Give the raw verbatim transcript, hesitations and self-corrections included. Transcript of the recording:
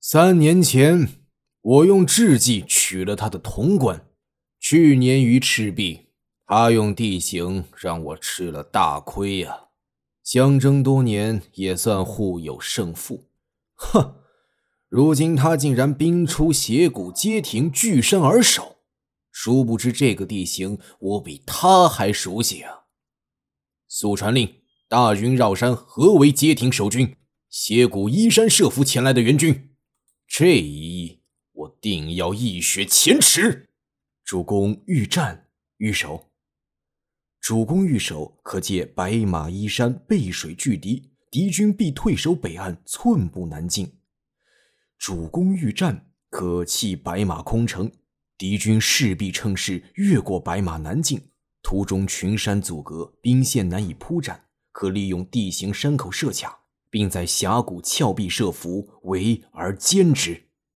三年前，我用智计取了他的潼关。去年于赤壁，他用地形让我吃了大亏呀、啊。相争多年，也算互有胜负。哼，如今他竟然兵出斜谷街亭，据山而守。殊不知这个地形我比他还熟悉啊！速传令，大军绕山，合围街亭守军，斜谷依山设伏前来的援军。这一役，我定要一雪前耻。主公欲战欲守。主公欲守，可借白马依山，背水拒敌，敌军必退守北岸，寸步难进。主公欲战，可弃白马空城，敌军势必乘势越过白马南进，途中群山阻隔，兵线难以铺展，可利用地形山口设卡，并在峡谷峭壁设伏，围而歼之。